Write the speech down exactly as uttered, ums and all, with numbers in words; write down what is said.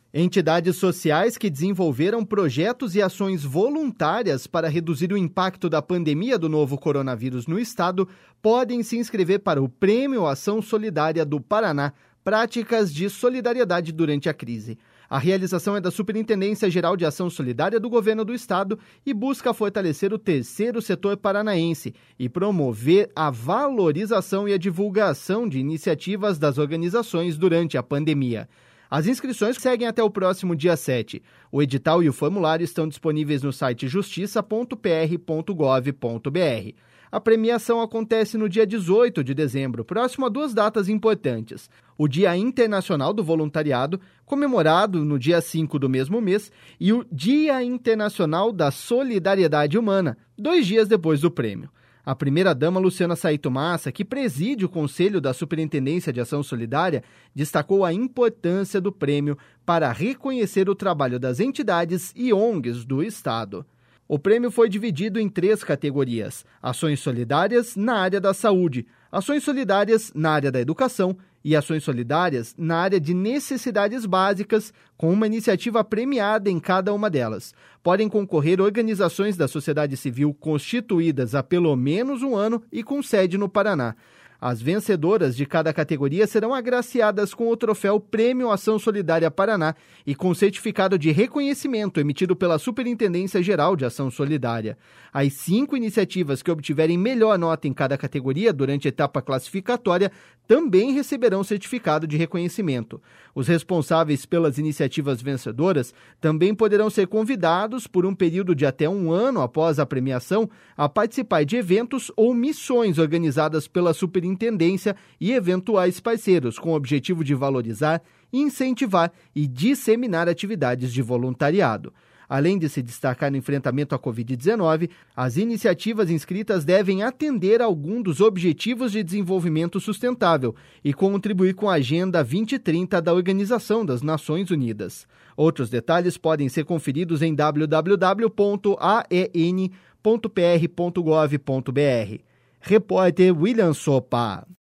Entidades sociais que desenvolveram projetos e ações voluntárias para reduzir o impacto da pandemia do novo coronavírus no estado podem se inscrever para o Prêmio Ação Solidária do Paraná, Práticas de Solidariedade durante a Crise. A realização é da Superintendência Geral de Ação Solidária do Governo do Estado e busca fortalecer o terceiro setor paranaense e promover a valorização e a divulgação de iniciativas das organizações durante a pandemia. As inscrições seguem até o próximo dia sete. O edital e o formulário estão disponíveis no site justiça ponto p r ponto gov ponto b r. A premiação acontece no dia dezoito de dezembro, próximo a duas datas importantes. O Dia Internacional do Voluntariado, comemorado no dia cinco do mesmo mês, e o Dia Internacional da Solidariedade Humana, dois dias depois do prêmio. A primeira-dama Luciana Saito Massa, que preside o Conselho da Superintendência de Ação Solidária, destacou a importância do prêmio para reconhecer o trabalho das entidades e O N Gs do Estado. O prêmio foi dividido em três categorias: ações solidárias na área da saúde, ações solidárias na área da educação e ações solidárias na área de necessidades básicas, com uma iniciativa premiada em cada uma delas. Podem concorrer organizações da sociedade civil constituídas há pelo menos um ano e com sede no Paraná. As vencedoras de cada categoria serão agraciadas com o troféu Prêmio Ação Solidária Paraná e com certificado de reconhecimento emitido pela Superintendência Geral de Ação Solidária. As cinco iniciativas que obtiverem melhor nota em cada categoria durante a etapa classificatória também receberão certificado de reconhecimento. Os responsáveis pelas iniciativas vencedoras também poderão ser convidados por um período de até um ano após a premiação a participar de eventos ou missões organizadas pela Superintendência Intendência e eventuais parceiros, com o objetivo de valorizar, incentivar e disseminar atividades de voluntariado. Além de se destacar no enfrentamento à covid dezenove, as iniciativas inscritas devem atender a algum dos Objetivos de Desenvolvimento Sustentável e contribuir com a Agenda vinte trinta da Organização das Nações Unidas. Outros detalhes podem ser conferidos em w w w ponto a e n ponto p r ponto gov ponto b r. Repórter William Sopa.